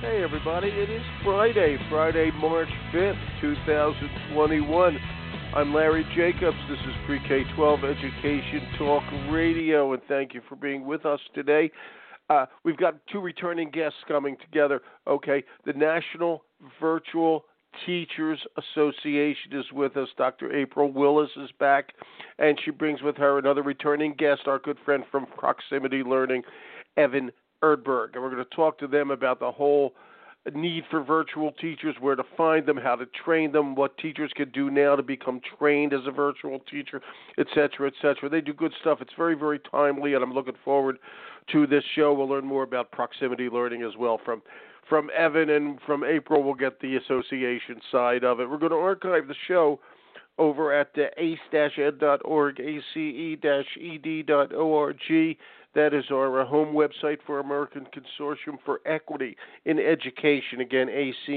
Hey everybody, it is Friday, March 5th, 2021. I'm Larry Jacobs. This is Pre-K-12 Education Talk Radio, and thank you for being with us today. We've got two returning guests coming together. Okay, the National Virtual Teachers Association is with us. Dr. April Willis is back, and she brings with her another returning guest, our good friend from Proximity Learning, Evan Erdberg. And we're going to talk to them about the whole need for virtual teachers, where to find them, how to train them, what teachers can do now to become trained as a virtual teacher, et cetera, et cetera. They do good stuff. It's very, very timely, and I'm looking forward to this show. We'll learn more about proximity learning as well from Evan, and from April we'll get the association side of it. We're going to archive the show over at ace-ed.org, ace-ed.org. That is our home website for American Consortium for Equity in Education. Again,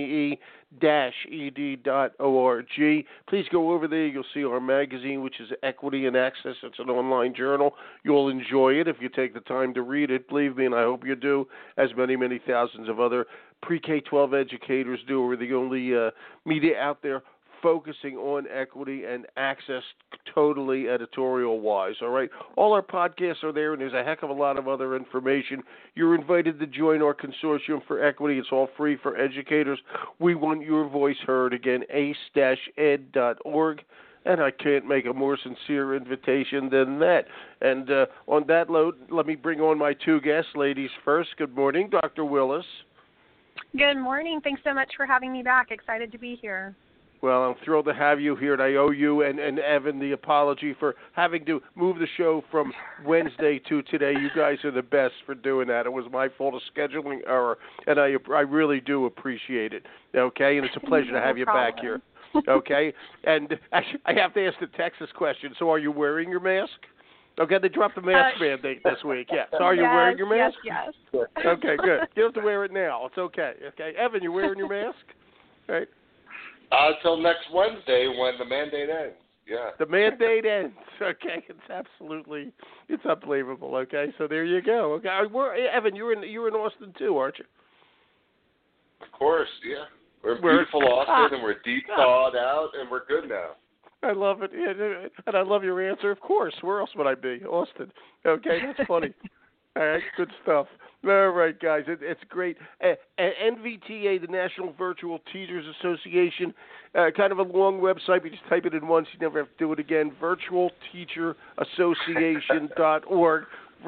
ace-ed.org. Please go over there. You'll see our magazine, which is Equity and Access. It's an online journal. You'll enjoy it if you take the time to read it. Believe me, and I hope you do, as many, many thousands of other pre-K-12 educators do. We're the only media out there focusing on equity and access totally editorial-wise, all right? All our podcasts are there, and there's a heck of a lot of other information. You're invited to join our Consortium for Equity. It's all free for educators. We want your voice heard. Again, ace-ed.org. And I can't make a more sincere invitation than that. And on that note, let me bring on my two guests. Ladies first. Good morning, Dr. Willis. Good morning. Thanks so much for having me back. Excited to be here. Well, I'm thrilled to have you here, and I owe you and Evan the apology for having to move the show from Wednesday to today. You guys are the best for doing that. It was my fault, a scheduling error, and I really do appreciate it, okay? And it's a pleasure to have you back here, okay? And actually, I have to ask the Texas question. So are you wearing your mask? Okay, they dropped the mask mandate this week, yeah. So are you wearing your mask? Yes. Okay, good. You don't have to wear it now. It's okay, okay? Evan, you wearing your mask? Right. Until next Wednesday when the mandate ends. Yeah. The mandate ends. Okay, it's unbelievable. Okay, so there you go. Okay, Evan, you're in Austin too, aren't you? Of course, yeah. We're in beautiful Austin, and we're deep thawed out, and we're good now. I love it, yeah, and I love your answer. Of course, where else would I be? Austin. Okay, that's funny. All right, good stuff. All right, guys, it's great. NVTA, the National Virtual Teachers Association, kind of a long website. You just type it in once, you never have to do it again. virtualteacherassociation.org,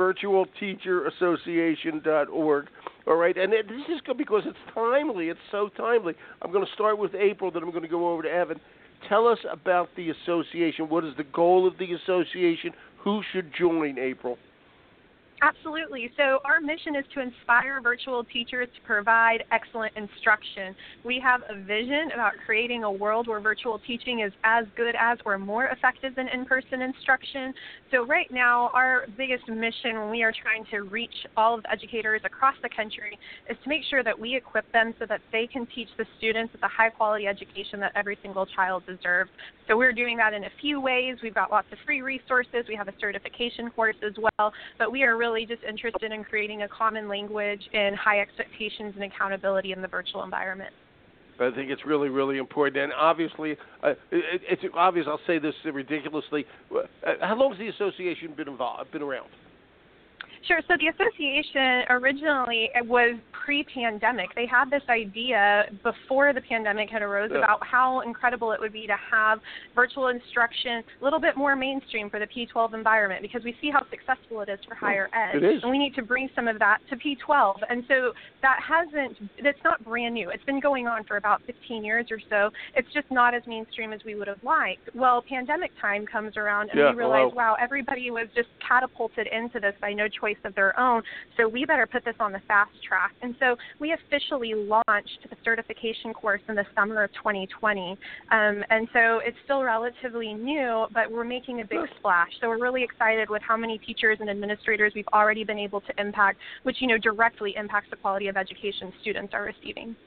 virtualteacherassociation.org. All right, and this is good because it's timely. It's so timely. I'm going to start with April, then I'm going to go over to Evan. Tell us about the association. What is the goal of the association? Who should join, April? Absolutely. So our mission is to inspire virtual teachers to provide excellent instruction. We have a vision about creating a world where virtual teaching is as good as or more effective than in-person instruction. So right now, our biggest mission when we are trying to reach all of the educators across the country is to make sure that we equip them so that they can teach the students with a high-quality education that every single child deserves. So we're doing that in a few ways. We've got lots of free resources. We have a certification course as well, but we are really just interested in creating a common language and high expectations and accountability in the virtual environment. I think it's really, really important. And obviously, it's obvious, I'll say this ridiculously, how long has the association been around? Sure. So the association originally was pre-pandemic. They had this idea before the pandemic had arose about how incredible it would be to have virtual instruction a little bit more mainstream for the P-12 environment, because we see how successful it is for higher ed. It is. And we need to bring some of that to P-12. And so it's not brand new. It's been going on for about 15 years or so. It's just not as mainstream as we would have liked. Well, pandemic time comes around, and we realize, wow, everybody was just catapulted into this by no choice of their own, so we better put this on the fast track. And so we officially launched the certification course in the summer of 2020, and so it's still relatively new, but we're making a big splash. So we're really excited with how many teachers and administrators we've already been able to impact, which directly impacts the quality of education students are receiving.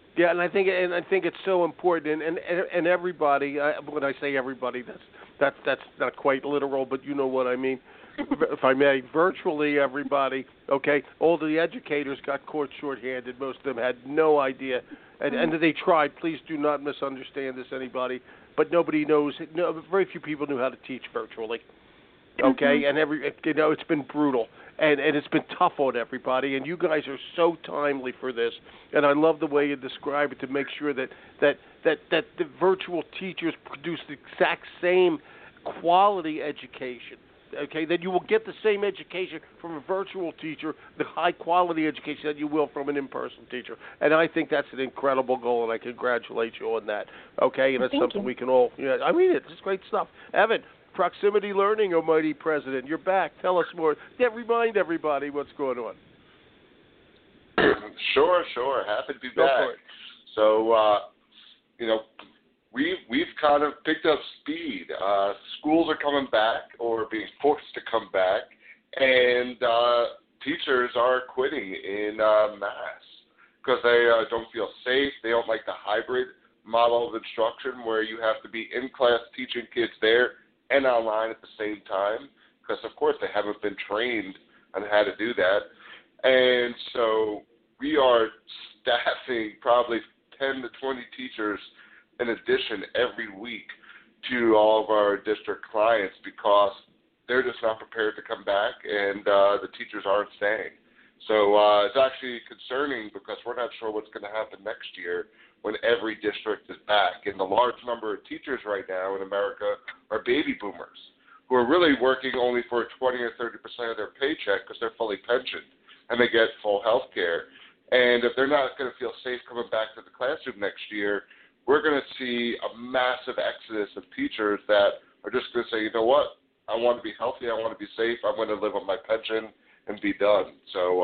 Yeah, and I think it's so important, and everybody. When I say everybody, that's not quite literal, but you know what I mean. If I may, virtually everybody. Okay, all the educators got caught short-handed. Most of them had no idea, and they tried. Please do not misunderstand this, anybody. But nobody knows. No, very few people knew how to teach virtually. Okay, and it's been brutal. And it's been tough on everybody, and you guys are so timely for this. And I love the way you describe it to make sure that the virtual teachers produce the exact same quality education. Okay, that you will get the same education from a virtual teacher, the high quality education that you will from an in-person teacher. And I think that's an incredible goal, and I congratulate you on that. Okay, and it's something we can all. I mean, it's great stuff. Evan. Proximity Learning, Almighty President. You're back. Tell us more. Remind everybody what's going on. Sure. Happy to be back. So, we've kind of picked up speed. Schools are coming back or being forced to come back, and teachers are quitting in mass because they don't feel safe. They don't like the hybrid model of instruction where you have to be in class teaching kids there and online at the same time, because of course they haven't been trained on how to do that. And so we are staffing probably 10 to 20 teachers in addition every week to all of our district clients because they're just not prepared to come back, and the teachers aren't staying. So it's actually concerning because we're not sure what's going to happen next year when every district is back. And the large number of teachers right now in America are baby boomers who are really working only for 20 or 30% of their paycheck because they're fully pensioned and they get full health care. And if they're not going to feel safe coming back to the classroom next year, we're going to see a massive exodus of teachers that are just going to say, you know what, I want to be healthy, I want to be safe, I'm going to live on my pension and be done. So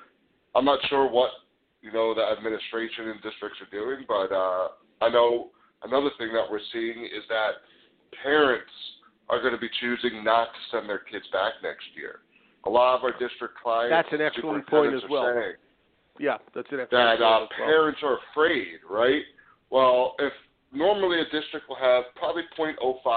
I'm not sure what the administration and districts are doing, but I know another thing that we're seeing is that parents are going to be choosing not to send their kids back next year. A lot of our district clients. That's an excellent point as well. Yeah, that's an excellent point as well. Parents are afraid, right? Well, if normally a district will have probably 0.05%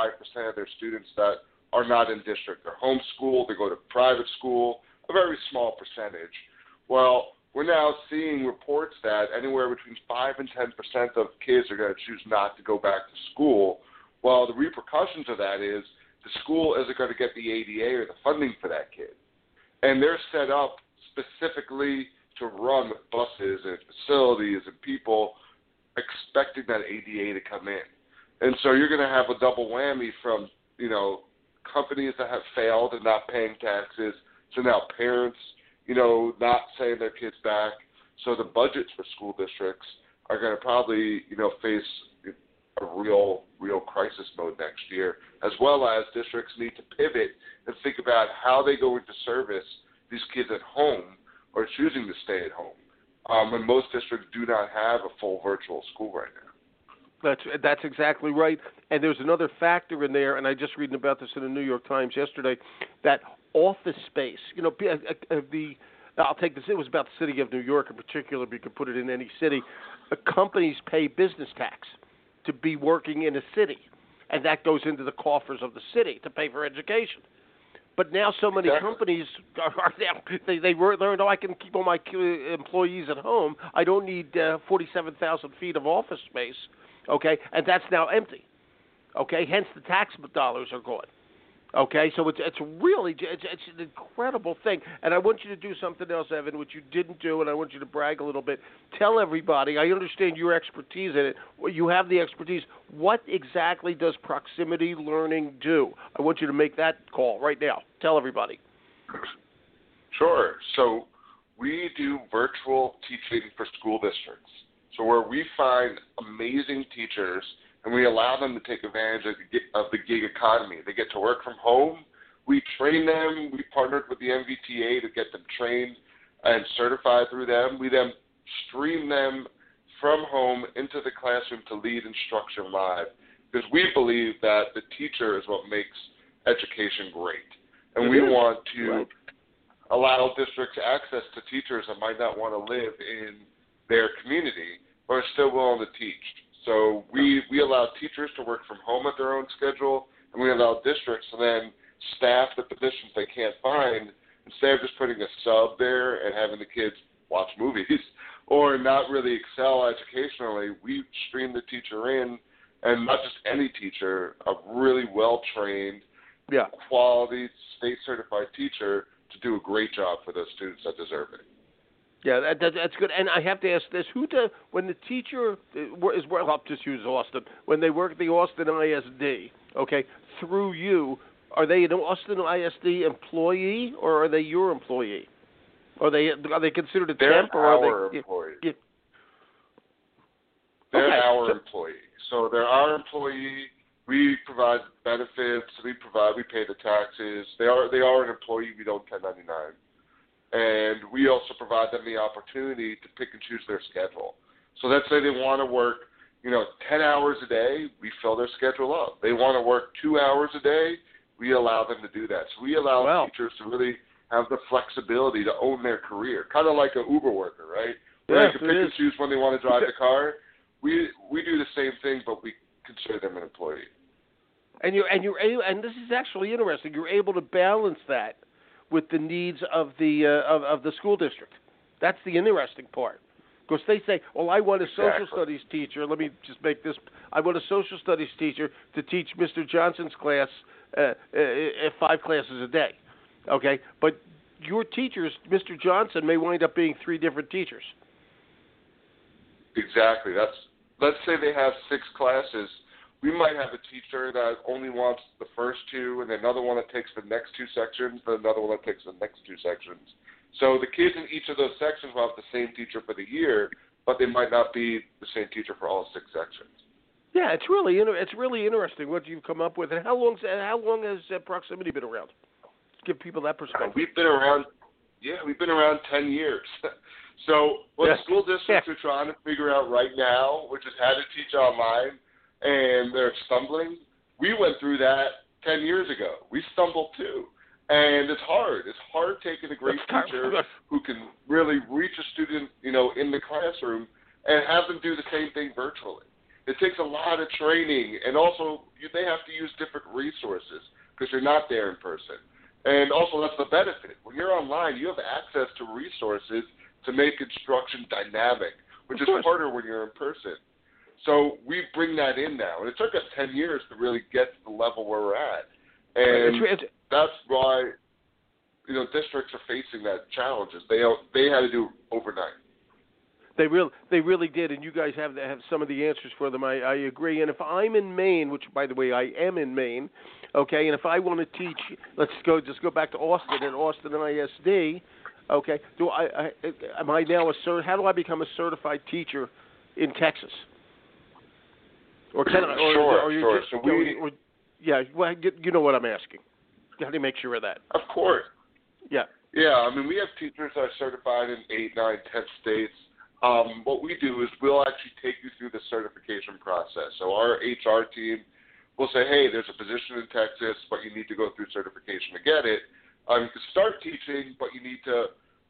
of their students that are not in district. They're homeschooled, they go to private school, a very small percentage. Well, we're now seeing reports that anywhere between 5 and 10% of kids are going to choose not to go back to school. Well, the repercussions of that is the school isn't going to get the ADA or the funding for that kid. And they're set up specifically to run with buses and facilities and people expecting that ADA to come in. And so you're going to have a double whammy from, companies that have failed and not paying taxes to now parents not sending their kids back. So the budgets for school districts are going to probably, face a real crisis mode next year, as well as districts need to pivot and think about how they go into service these kids at home or choosing to stay at home. And most districts do not have a full virtual school right now. That's exactly right. And there's another factor in there, and I just reading about this in the New York Times yesterday, that office space. I'll take this. It was about the city of New York in particular, but you could put it in any city. Companies pay business tax to be working in a city, and that goes into the coffers of the city to pay for education. But now so many companies are now, they learned, I can keep all my employees at home. I don't need 47,000 feet of office space, okay? And that's now empty, okay? Hence the tax dollars are gone, okay? So it's really an incredible thing. And I want you to do something else, Evan, which you didn't do, and I want you to brag a little bit. Tell everybody, I understand your expertise in it. You have the expertise. What exactly does proximity learning do? I want you to make that call right now. Tell everybody. Sure. So we do virtual teaching for school districts. So where we find amazing teachers and we allow them to take advantage of the gig economy. They get to work from home. We train them. We partnered with the MVTA to get them trained and certified through them. We then stream them from home into the classroom to lead instruction live, because we believe that the teacher is what makes education great. And we want to allow districts access to teachers that might not want to live in their community but are still willing to teach. So we allow teachers to work from home at their own schedule, and we allow districts to then staff the positions they can't find instead of just putting a sub there and having the kids watch movies or not really excel educationally. We stream the teacher in, and not just any teacher, a really well-trained, quality, state-certified teacher to do a great job for those students that deserve it. Yeah, that's good. And I have to ask this: when the teacher is, well, I'll just use Austin. When they work at the Austin ISD, okay, through you, are they an Austin ISD employee or are they your employee? Are they considered a temp or are they employee? Yeah. They're our employee. So they're our employee. We provide benefits. We pay the taxes. They are an employee. We don't 1099. And we also provide them the opportunity to pick and choose their schedule. So let's say they want to work, 10 hours a day, we fill their schedule up. They want to work 2 hours a day, we allow them to do that. So we allow teachers to really have the flexibility to own their career, kind of like an Uber worker, right? Where they can pick and choose when they want to drive the car. We do the same thing, but we consider them an employee. And this is actually interesting. You're able to balance that with the needs of the school district. That's the interesting part. Because they say, well, I want a social studies teacher. Let me just make this. I want a social studies teacher to teach Mr. Johnson's class 5 classes a day. Okay? But your teachers, Mr. Johnson, may wind up being 3 different teachers. Exactly. Let's say they have 6 classes. We might have a teacher that only wants the first 2, and another one that takes the next 2 sections, and another one that takes the next 2 sections. So the kids in each of those sections will have the same teacher for the year, but they might not be the same teacher for all 6 sections. Yeah, it's really interesting what you've come up with. And how long has proximity been around? Let's give people that perspective. We've been around 10 years. So what school districts are trying to figure out right now, which is how to teach online, and they're stumbling. We went through that 10 years ago. We stumbled too. And it's hard. It's hard taking a great teacher who can really reach a student, in the classroom and have them do the same thing virtually. It takes a lot of training, and also they have to use different resources because you're not there in person. And also that's the benefit. When you're online, you have access to resources to make instruction dynamic, which is harder when you're in person. So we bring that in now. And it took us 10 years to really get to the level where we're at. And that's why, districts are facing that challenges. They had to do overnight. They really did, and you guys have some of the answers for them. I agree. And if I'm in Maine, which by the way I am in Maine, okay, and if I want to teach, let's go back to Austin and Austin ISD, okay, am I now how do I become a certified teacher in Texas? Or can I? Sure. You know what I'm asking. How do you make sure of that? Of course. Yeah. Yeah, we have teachers that are certified in 8, 9, 10 states. What we do is we'll actually take you through the certification process. So our HR team will say, hey, there's a position in Texas, but you need to go through certification to get it. You can start teaching, but you need to,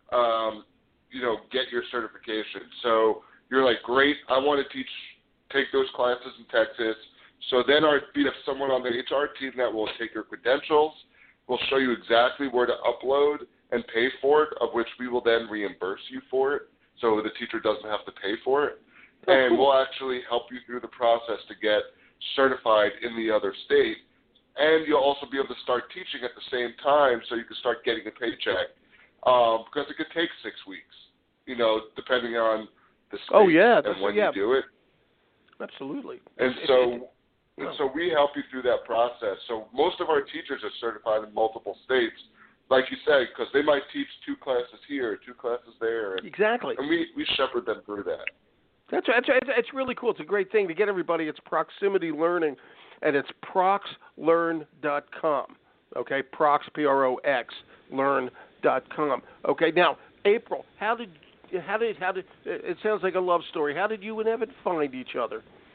get your certification. So you're like, great, I want to take those classes in Texas. So then we have someone on the HR team that will take your credentials, will show you exactly where to upload and pay for it, of which we will then reimburse you for it, so the teacher doesn't have to pay for it. And we'll actually help you through the process to get certified in the other state. And you'll also be able to start teaching at the same time so you can start getting a paycheck, because it could take 6 weeks, depending on the state and when you do it. Absolutely. And so we help you through that process. So most of our teachers are certified in multiple states, like you said, because they might teach 2 classes here, 2 classes there. Exactly. And we shepherd them through that. That's right. It's really cool. It's a great thing to get everybody. It's Proximity Learning, and it's proxlearn.com. Okay, Prox, P-R-O-X, learn.com. Okay, now, April, how did it sounds like a love story. How did you and Evan find each other?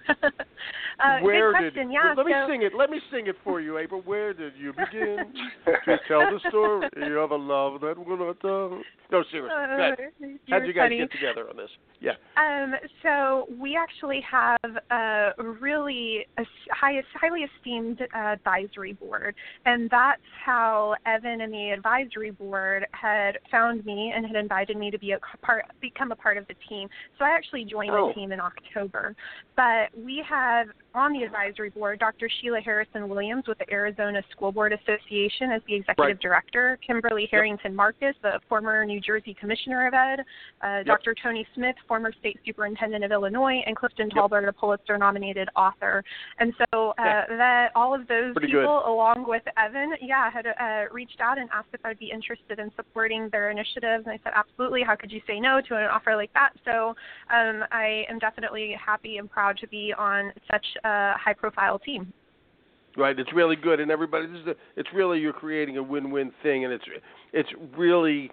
Where good question. let me sing it. Let me sing it for you, April. Where did you begin to tell the story of a love that will not die? No, seriously. How did you guys get together on this? Yeah. So we actually have a really highly esteemed advisory board, and that's how Evan and the advisory board had found me and had invited me to become a part of the team. So I actually joined the team in October. But we have on the advisory board Dr. Sheila Harrison-Williams with the Arizona School Board Association as the executive director, Kimberly Harrington Marcus, the former New Jersey Commissioner of Ed, Dr. Tony Smith, former state superintendent of Illinois, and Clifton Talbert, a Pulitzer-nominated author. And so that all of those people, along with Evan, had reached out and asked if I'd be interested in supporting their initiatives. And I said, absolutely. How could you say no to an offer like that? So I am definitely happy and proud to be on such a high-profile team. Right, it's really good, and everybody, it's really, you're creating a win-win thing, and it's really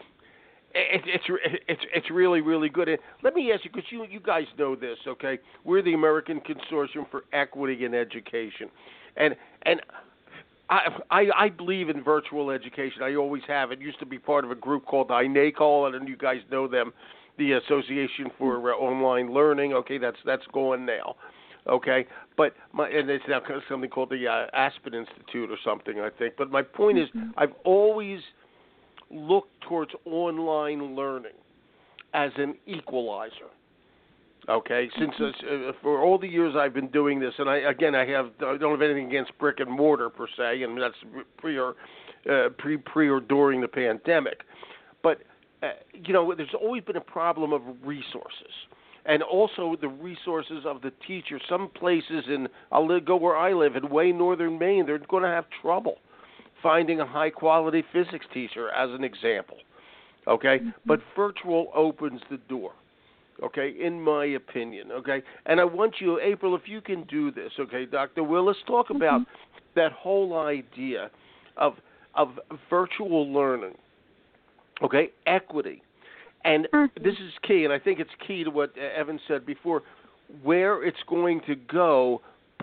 really good. And let me ask you, because you guys know this, okay? We're the American Consortium for Equity in Education, and I believe in virtual education. I always have. It used to be part of a group called INACOL, and you guys know them, the Association for Online Learning. Okay, that's going now. Okay, and it's now something called the Aspen Institute or something, I think. But my point is, I've always looked towards online learning as an equalizer. Okay, since for all the years I've been doing this, and I don't have anything against brick and mortar per se, and that's pre or during the pandemic. But there's always been a problem of resources. And also the resources of the teacher. Some places I'll go where I live in way northern Maine, they're going to have trouble finding a high-quality physics teacher, as an example. Okay? But virtual opens the door, okay, in my opinion, okay? And I want you, April, if you can do this, okay, Dr. Willis, talk about that whole idea of virtual learning, okay, equity. And this is key, and I think it's key to what Evan said before, where it's going to go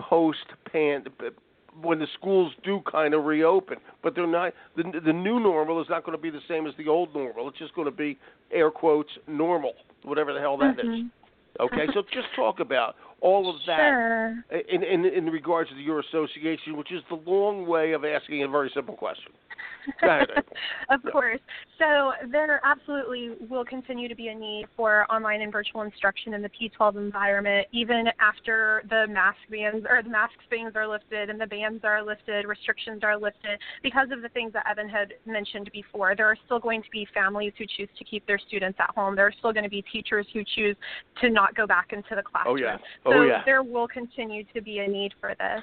when the schools do kind of reopen. But they're not. The new normal is not going to be the same as the old normal. It's just going to be, air quotes, normal, whatever the hell that is. Okay, so just talk about all of that in regards to your association, which is the long way of asking a very simple question. Go ahead, April. Of course. So there absolutely will continue to be a need for online and virtual instruction in the P-12 environment, even after the mask bans are lifted and the bans are lifted, restrictions are lifted. Because of the things that Evan had mentioned before, there are still going to be families who choose to keep their students at home. There are still going to be teachers who choose to not go back into the classroom. There will continue to be a need for this.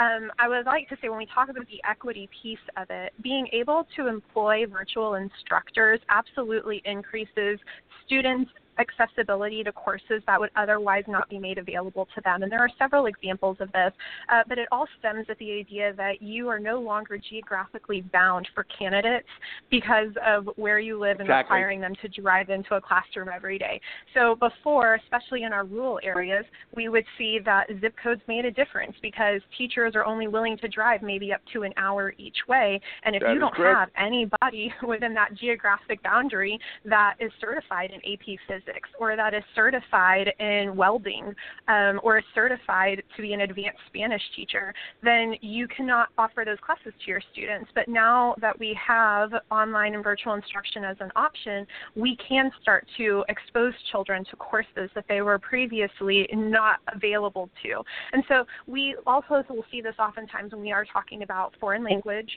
I would like to say, when we talk about the equity piece of it, being able to employ virtual instructors absolutely increases students' accessibility to courses that would otherwise not be made available to them. And there are several examples of this, but it all stems with the idea that you are no longer geographically bound for candidates because of where you live and requiring them to drive into a classroom every day. So before, especially in our rural areas, we would see that zip codes made a difference because teachers are only willing to drive maybe up to an hour each way. And if you don't have anybody within that geographic boundary that is certified in AP Physics, or that is certified in welding, or is certified to be an advanced Spanish teacher, then you cannot offer those classes to your students. But now that we have online and virtual instruction as an option, we can start to expose children to courses that they were previously not available to. And so we also will see this oftentimes when we are talking about foreign language,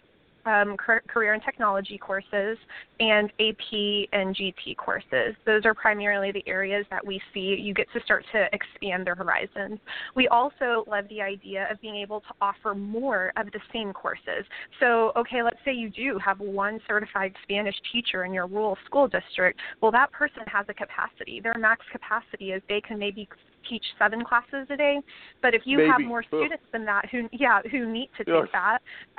career and technology courses, and AP and GT courses. Those are primarily the areas that we see you get to start to expand their horizons. We also love the idea of being able to offer more of the same courses. So, okay, let's say you do have one certified Spanish teacher in your rural school district. Well, that person has a capacity. Their max capacity is they can maybe teach 7 classes a day. But if you have more students than that who need to take that,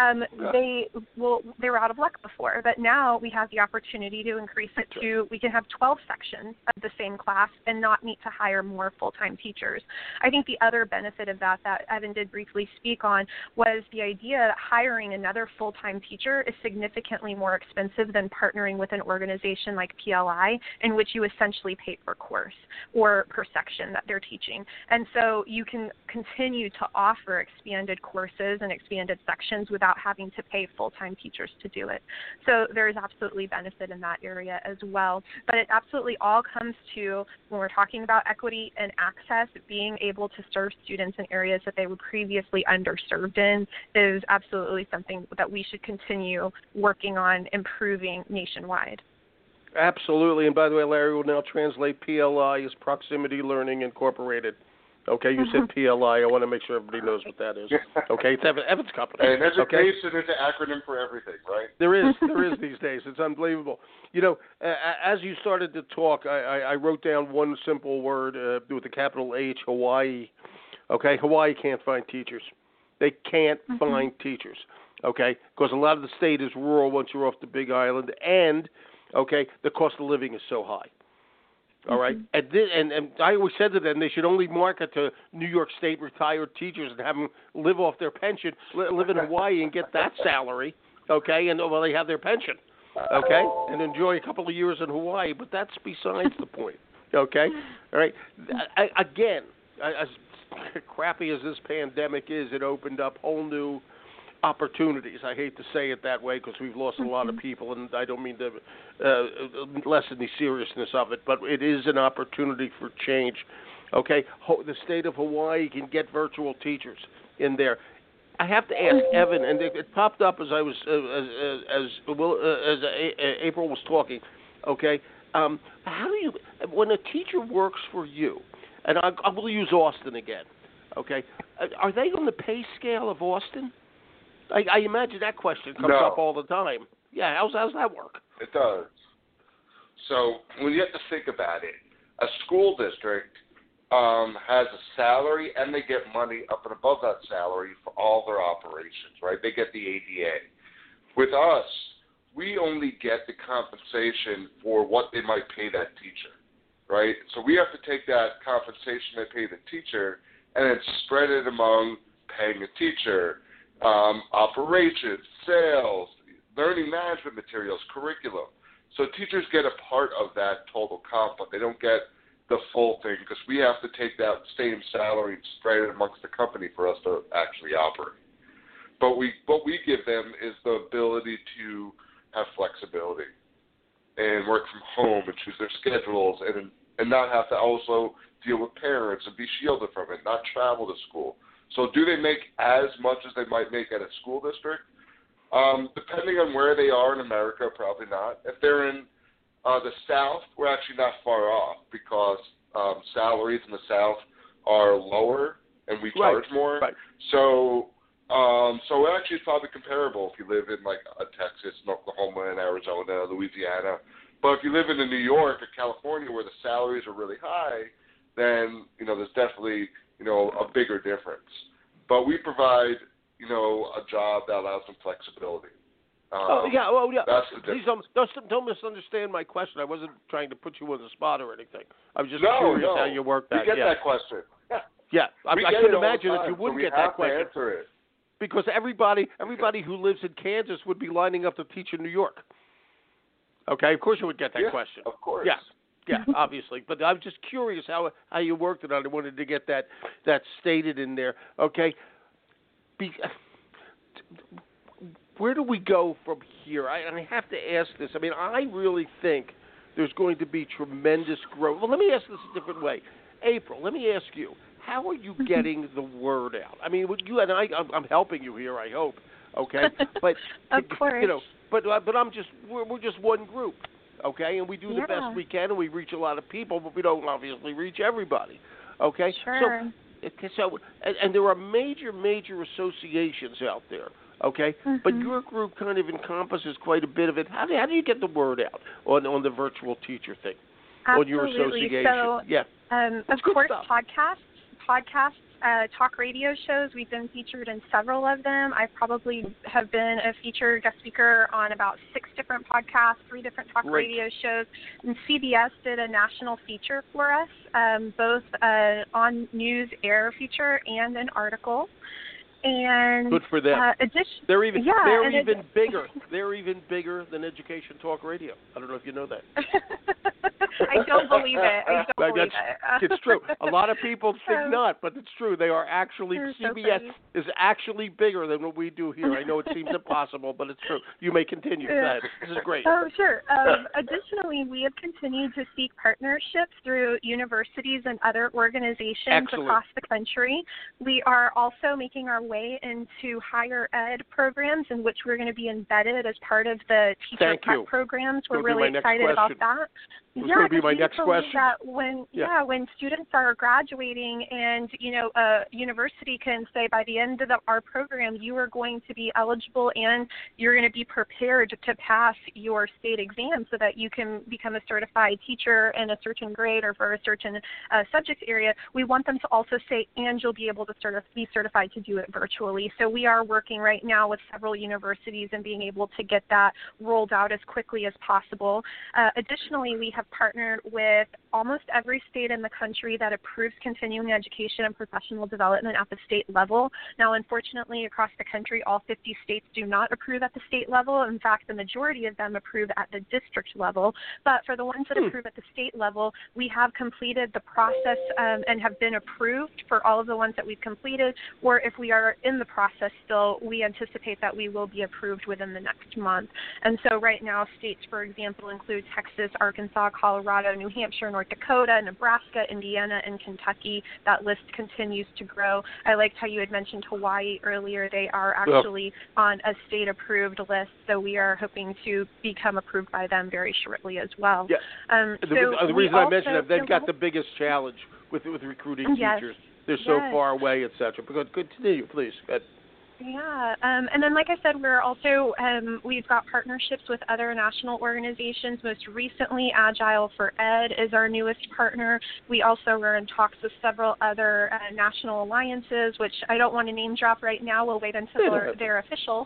they were out of luck before. But now we have the opportunity to increase it to, we can have 12 sections of the same class and not need to hire more full-time teachers. I think the other benefit of that Evan did briefly speak on was the idea that hiring another full-time teacher is significantly more expensive than partnering with an organization like PLI, in which you essentially pay per course or per section that they're teaching. And so you can continue to offer expanded courses and expanded sections without having to pay full-time teachers to do it. So there's absolutely benefit in that area as well. But it absolutely all comes to, when we're talking about equity and access, being able to serve students in areas that they were previously underserved in is absolutely something that we should continue working on improving nationwide. Absolutely. And by the way, Larry will now translate PLI as Proximity Learning Incorporated. Okay, you said PLI. I want to make sure everybody knows what that is. Okay, it's Evan's company. And education is an acronym for everything, right? There is these days. It's unbelievable. You know, as you started to talk, I wrote down one simple word with a capital H, Hawaii. Okay, Hawaii can't find teachers. They can't find teachers. Okay, because a lot of the state is rural once you're off the Big Island, and okay, the cost of living is so high. All right, and I always said to them they should only market to New York State retired teachers and have them live off their pension, live in Hawaii and get that salary, okay, and they have their pension, okay, and enjoy a couple of years in Hawaii. But that's besides the point, okay. All right, again, as crappy as this pandemic is, it opened up whole new opportunities. I hate to say it that way because we've lost a lot of people, and I don't mean to lessen the seriousness of it, but it is an opportunity for change. Okay, the state of Hawaii can get virtual teachers in there. I have to ask Evan, and it popped up as I was as April was talking. Okay, how do you, when a teacher works for you, and I will use Austin again. Okay, are they on the pay scale of Austin? I imagine that question comes up all the time. Yeah, how's that work? It does. So when you have to think about it, a school district has a salary and they get money up and above that salary for all their operations, right? They get the ADA. With us, we only get the compensation for what they might pay that teacher, right? So we have to take that compensation they pay the teacher and then spread it among paying a teacher, operations, sales, learning management materials, curriculum. So teachers get a part of that total comp, but they don't get the full thing because we have to take that same salary and spread it amongst the company for us to actually operate. But what we give them is the ability to have flexibility and work from home and choose their schedules and not have to also deal with parents and be shielded from it, not travel to school. So do they make as much as they might make at a school district? Depending on where they are in America, probably not. If they're in the South, we're actually not far off because salaries in the South are lower and we charge more. Right. So actually it's probably comparable if you live in like Texas, Oklahoma, and Arizona, Louisiana. But if you live in New York or California where the salaries are really high, then there's definitely a bigger difference. But we provide a job that allows them flexibility. That's the difference. Please don't misunderstand my question. I wasn't trying to put you on the spot or anything. I was just curious how you work that. We get that question. Yeah, I can imagine that you wouldn't get that question. Answer it. Because everybody who lives in Kansas would be lining up to teach in New York. Okay, of course you would get that question. Of course. Yeah, obviously. But I'm just curious how you worked it out. I wanted to get that stated in there. Okay. Where do we go from here? And I have to ask this. I mean, I really think there's going to be tremendous growth. Well, let me ask this a different way. April, let me ask you, how are you getting the word out? I mean, you and I'm helping you here, I hope. Okay, but of course. But we're just one group, okay, and we do the best we can, and we reach a lot of people, but we don't obviously reach everybody, okay. Sure. So and there are major associations out there, okay, but your group kind of encompasses quite a bit of it. How do you get the word out on the virtual teacher thing? on your Absolutely. association. So, yeah. Of course, stuff. podcasts, talk radio shows. We've been featured in several of them. I probably have been a featured guest speaker on about 6 different podcasts, 3 different talk radio shows. And CBS did a national feature for us, both on news air feature and an article. And good for them. They're even bigger. They're even bigger than Education Talk Radio. I don't know if you know that. I don't believe it. It's true. A lot of people think not, but it's true. They are actually, CBS is actually bigger than what we do here. I know it seems impossible, but it's true. You may continue. This is great. Oh, sure. Additionally, we have continued to seek partnerships through universities and other organizations across the country. We are also making our way into higher ed programs in which we're going to be embedded as part of the teacher prep programs. We're really excited about that. It's going to be my next question. That when students are graduating and, a university can say by the end of our program, you are going to be eligible and you're going to be prepared to pass your state exam so that you can become a certified teacher in a certain grade or for a certain subject area, we want them to also say, and you'll be able to be certified to do it virtually. So we are working right now with several universities and being able to get that rolled out as quickly as possible. Additionally, we have partnered with almost every state in the country that approves continuing education and professional development at the state level. Now, unfortunately, across the country, all 50 states do not approve at the state level. In fact, the majority of them approve at the district level. But for the ones that approve at the state level, we have completed the process and have been approved for all of the ones that we've completed, or if we are in the process still, we anticipate that we will be approved within the next month. And so right now, states, for example, include Texas, Arkansas, Colorado, New Hampshire, North Dakota, Nebraska, Indiana, and Kentucky. That list continues to grow. I liked how you had mentioned Hawaii earlier. They are actually on a state-approved list, so we are hoping to become approved by them very shortly as well. Yeah. The reason I mentioned that, they've got the biggest challenge with recruiting teachers. They're so far away, et cetera. But continue, please. Yeah, and then like I said, we're also, we've got partnerships with other national organizations. Most recently, Agile for Ed is our newest partner. We also are in talks with several other national alliances, which I don't want to name drop right now. We'll wait until they're official.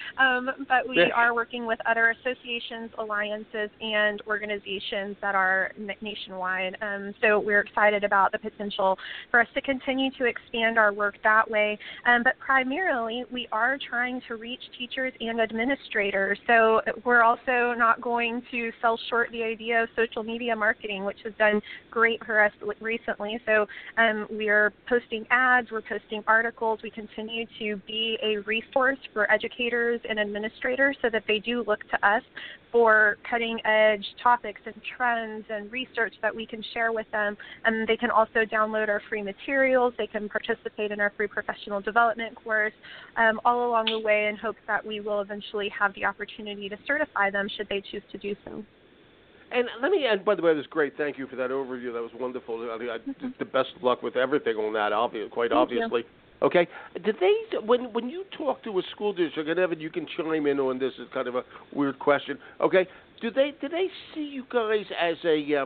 But we are working with other associations, alliances, and organizations that are nationwide. So we're excited about the potential for us to continue to expand our work that way. But primarily, we are trying to reach teachers and administrators. So we're also not going to sell short the idea of social media marketing, which has done great for us recently. So we are posting ads, we're posting articles. We continue to be a resource for educators and administrators so that they do look to us for cutting-edge topics and trends and research that we can share with them. And they can also download our free materials. They can participate in our free professional development course all along the way in hopes that we will eventually have the opportunity to certify them should they choose to do so. And let me add, by the way, it was great. Thank you for that overview. That was wonderful. The best of luck with everything on that, quite obviously. Okay. Did they, when you talk to a school district, and Evan, you can chime in on this. It's kind of a weird question. Okay. Do they see you guys as a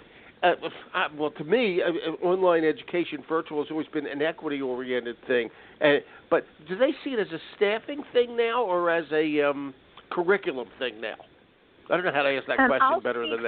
well, to me, online education, virtual, has always been an equity-oriented thing. But do they see it as a staffing thing now or as a curriculum thing now? I don't know how to ask that question better than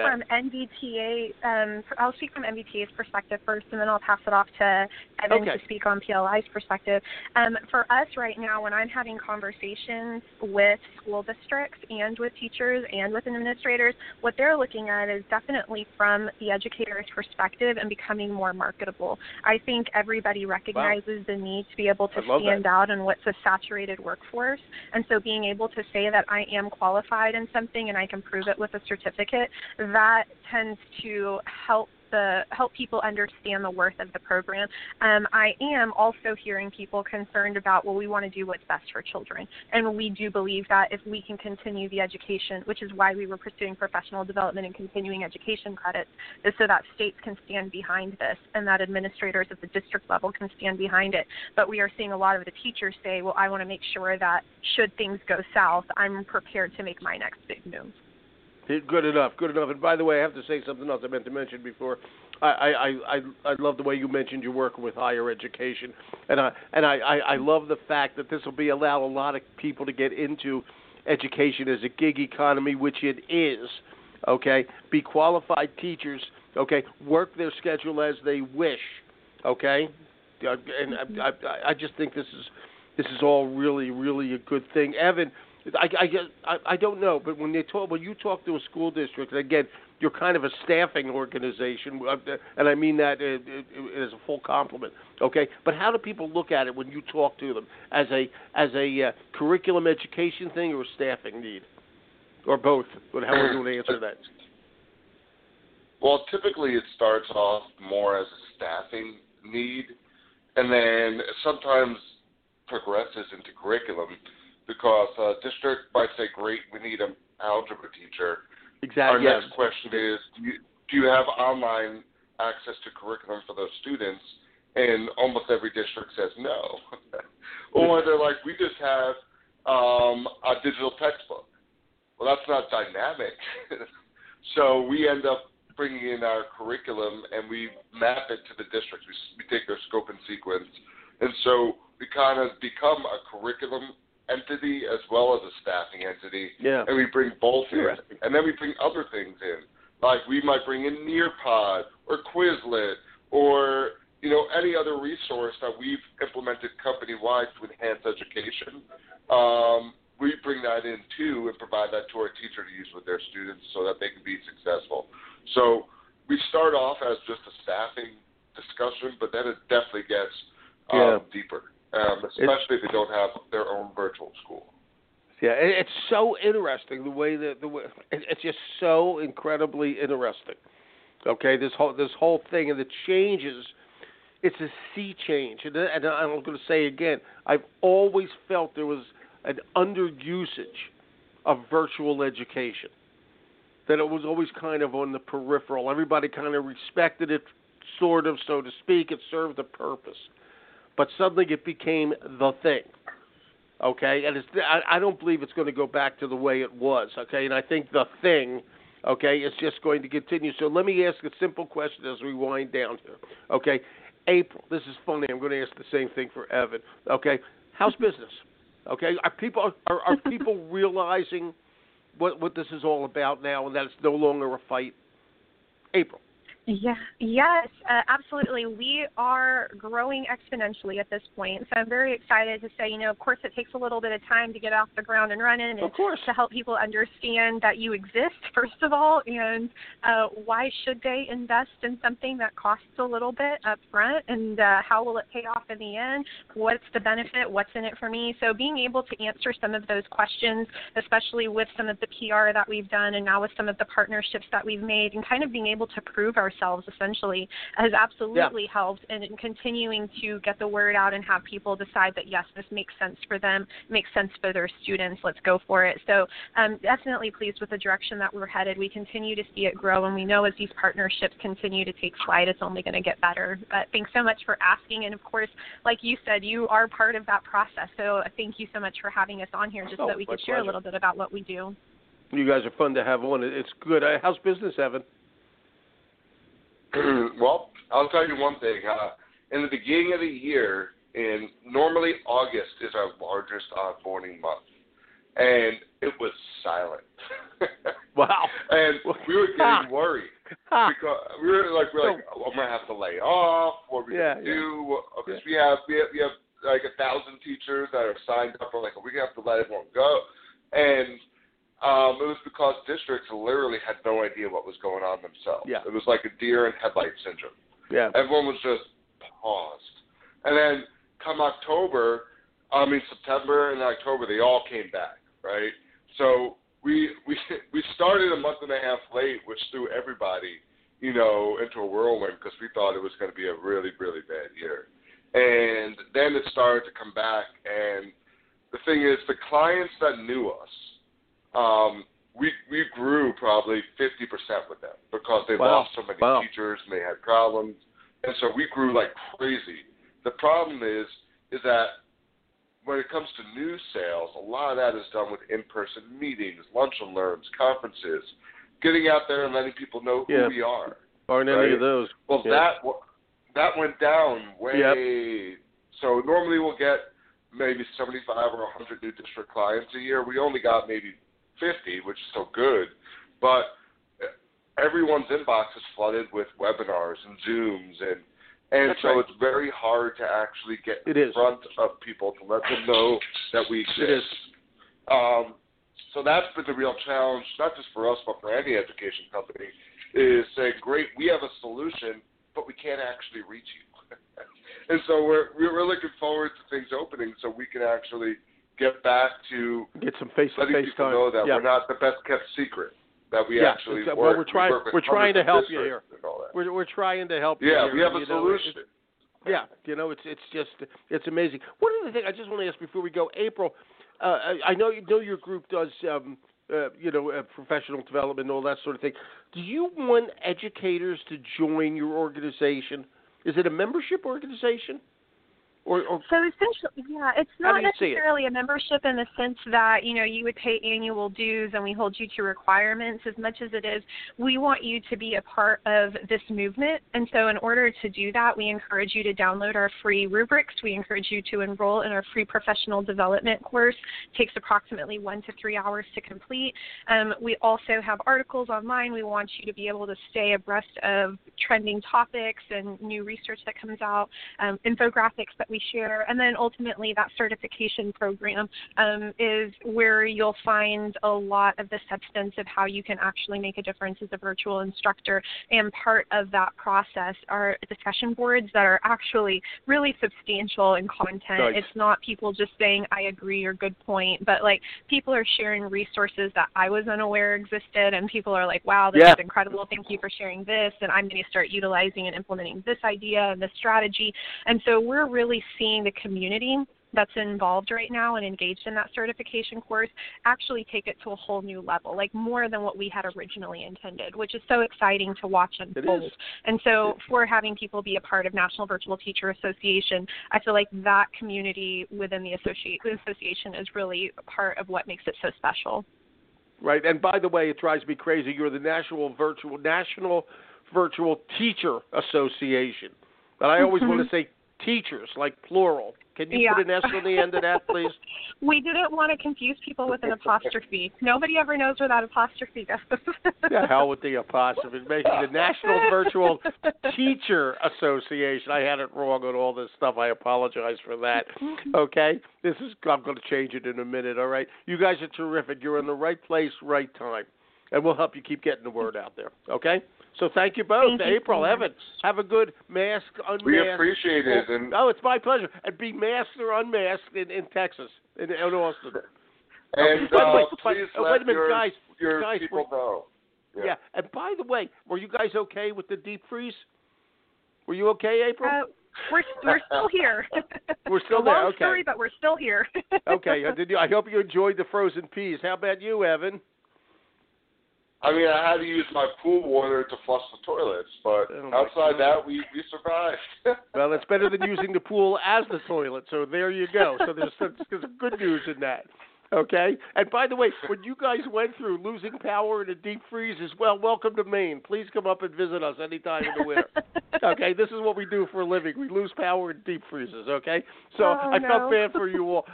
that. I'll speak from MBTA's perspective first, and then I'll pass it off to Evan to speak on PLI's perspective. For us right now, when I'm having conversations with school districts and with teachers and with administrators, what they're looking at is definitely from the educator's perspective and becoming more marketable. I think everybody recognizes the need to be able to stand out in what's a saturated workforce, and so being able to say that I am qualified in something and I can prove it with a certificate, that tends to help people understand the worth of the program. I am also hearing people concerned about, well, we want to do what's best for children. And we do believe that if we can continue the education, which is why we were pursuing professional development and continuing education credits, is so that states can stand behind this and that administrators at the district level can stand behind it. But we are seeing a lot of the teachers say, well, I want to make sure that should things go south, I'm prepared to make my next big move. Good enough. And by the way, I have to say something else I meant to mention before. I love the way you mentioned you're working with higher education, and I love the fact that this will allow a lot of people to get into education as a gig economy, which it is. Okay, be qualified teachers. Okay, work their schedule as they wish. Okay, and I just think this is all really a good thing. Evan, I don't know, but when you talk to a school district, again, you're kind of a staffing organization, and I mean that as a full compliment. Okay, but how do people look at it when you talk to them as a curriculum education thing or a staffing need, or both? How are you going to answer that? Well, typically it starts off more as a staffing need, and then sometimes progresses into curriculum. Because a district might say, great, we need an algebra teacher. Exactly. Our next question is, do you have online access to curriculum for those students? And almost every district says no. Or they're like, we just have a digital textbook. Well, that's not dynamic. So we end up bringing in our curriculum and we map it to the districts. We take their scope and sequence. And so we kind of become a curriculum entity as well as a staffing entity, and we bring both in, and then we bring other things in, like we might bring in Nearpod or Quizlet or any other resource that we've implemented company-wide to enhance education. We bring that in too and provide that to our teacher to use with their students so that they can be successful. So we start off as just a staffing discussion, but then it definitely gets deeper. Especially if they don't have their own virtual school. Yeah, it's so interesting the way it's just so incredibly interesting. Okay, this whole thing and the changes, it's a sea change. And I'm going to say again, I've always felt there was an underusage of virtual education. That it was always kind of on the peripheral. Everybody kind of respected it, sort of, so to speak. It served a purpose. But suddenly it became the thing, okay? And I don't believe it's going to go back to the way it was, okay? And I think the thing, okay, is just going to continue. So let me ask a simple question as we wind down here, okay? April, this is funny. I'm going to ask the same thing for Evan, okay? How's business, okay? Are people realizing what this is all about now and that it's no longer a fight? April. Yeah, yes, absolutely. We are growing exponentially at this point. So I'm very excited to say, of course, it takes a little bit of time to get off the ground and running, and to help people understand that you exist, first of all, and why should they invest in something that costs a little bit up front, and how will it pay off in the end? What's the benefit? What's in it for me? So being able to answer some of those questions, especially with some of the PR that we've done and now with some of the partnerships that we've made, and kind of being able to prove ourselves essentially has absolutely helped in continuing to get the word out and have people decide that, yes, this makes sense for them, makes sense for their students, let's go for it. So definitely pleased with the direction that we're headed. We continue to see it grow, and we know as these partnerships continue to take flight, it's only going to get better. But thanks so much for asking, and of course, like you said, you are part of that process. So thank you so much for having us on here just so that we could share a little bit about what we do. You guys are fun to have on. It's good. How's business, Evan? Well, I'll tell you one thing. In the beginning of the year, normally August is our largest onboarding month, and it was silent. Wow. And we were getting worried because we were like, I'm gonna have to lay off. What are we gonna do? Because we have like 1,000 teachers that are signed up. We're like, are we gonna have to let everyone go? And it was because districts literally had no idea what was going on themselves. Yeah. It was like a deer in headlight syndrome. Yeah. Everyone was just paused. And then come September and October, they all came back, right? So we started a month and a half late, which threw everybody, into a whirlwind because we thought it was going to be a really, really bad year. And then it started to come back. And the thing is, the clients that knew us, we grew probably 50% with them because they lost so many teachers and they had problems. And so we grew like crazy. The problem is that when it comes to new sales, a lot of that is done with in-person meetings, lunch and learns, conferences. getting out there and letting people know who we are. Aren't any of those. Well, that went down way. Yep. So normally we'll get maybe 75 or 100 new district clients a year. We only got maybe 50, which is so good. But everyone's inbox is flooded with webinars and Zooms, and so it's very hard to actually get in front of people to let them know that we exist. It is. So that's been the real challenge, not just for us, but for any education company, is saying, great, we have a solution, but we can't actually reach you. And so we're looking forward to things opening so we can actually get back to get some face-to-face letting people know that we're not the best-kept secret, that we actually work. Well, we're trying to help you here. We're trying to help you here. Yeah, we have a solution. It's amazing. One other thing I just want to ask before we go, April, I know your group does, professional development and all that sort of thing. Do you want educators to join your organization? Is it a membership organization? Or so essentially, it's not necessarily a membership in the sense that, you would pay annual dues and we hold you to requirements as much as it is we want you to be a part of this movement. And so in order to do that, we encourage you to download our free rubrics. We encourage you to enroll in our free professional development course. It takes approximately 1 to 3 hours to complete. We also have articles online. We want you to be able to stay abreast of trending topics and new research that comes out, infographics that we share, and then ultimately that certification program is where you'll find a lot of the substance of how you can actually make a difference as a virtual instructor. And part of that process are discussion boards that are actually really substantial in content. Nice. It's not people just saying, I agree or good point, but like people are sharing resources that I was unaware existed, and people are like, wow, this is incredible. Thank you for sharing this, and I'm going to start utilizing and implementing this idea and this strategy. And so we're really seeing the community that's involved right now and engaged in that certification course actually take it to a whole new level, like more than what we had originally intended, which is so exciting to watch unfold. And so for having people be a part of National Virtual Teacher Association, I feel like that community within the association is really part of what makes it so special. Right. And by the way, it drives me crazy. You're the National Virtual Teacher Association. But I always want to say teachers, like plural. Can you put an S on the end of that, please? We didn't want to confuse people with an apostrophe. Nobody ever knows where that apostrophe goes. The hell with the apostrophe. It's making the National Virtual Teacher Association. I had it wrong on all this stuff. I apologize for that. Okay? I'm going to change it in a minute, all right? You guys are terrific. You're in the right place, right time. And we'll help you keep getting the word out there. Okay? So thank you both. Thank April, you. Evan, have a good mask, unmasked. We appreciate it. Oh, it's my pleasure. And be masked or unmasked in Texas, in Austin. And please let your guys, people know. Yeah. And by the way, were you guys okay with the deep freeze? Were you okay, April? We're still here. We're still there. Long okay. story, but we're still here. Okay. I hope you enjoyed the frozen peas. How about you, Evan? I mean, I had to use my pool water to flush the toilets, but outside that, we survived. Well, it's better than using the pool as the toilet, so there you go. So there's some good news in that. Okay? And by the way, when you guys went through losing power in a deep freeze as well, welcome to Maine. Please come up and visit us anytime in the winter. Okay? This is what we do for a living. We lose power in deep freezes, okay? So I felt bad for you all.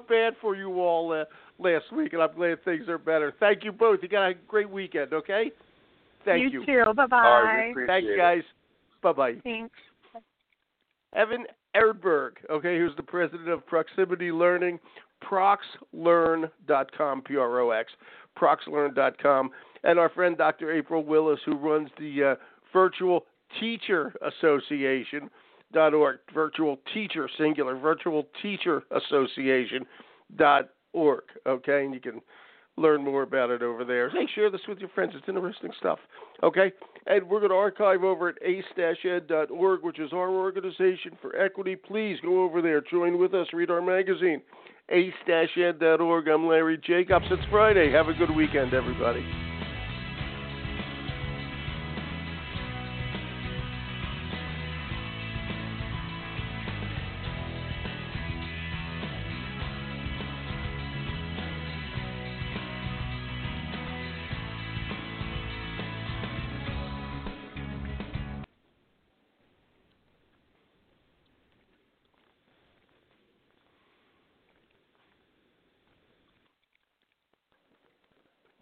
Last week, and I'm glad things are better. Thank you both. You got a great weekend, okay? Thank you. You too. Bye-bye. Thanks, guys. Bye-bye. Thanks. Evan Erdberg, okay, who's the president of Proximity Learning, proxlearn.com, P-R-O-X, proxlearn.com, and our friend Dr. April Willis, who runs the Virtual Teacher Association.org, Virtual Teacher, singular, Virtual Teacher Association.org. Okay, and you can learn more about it over there. Hey, share this with your friends. It's interesting stuff. Okay, and we're going to archive over at ace-ed.org, which is our organization for equity. Please go over there, join with us, read our magazine, ace-ed.org. I'm Larry Jacobs. It's Friday. Have a good weekend, everybody.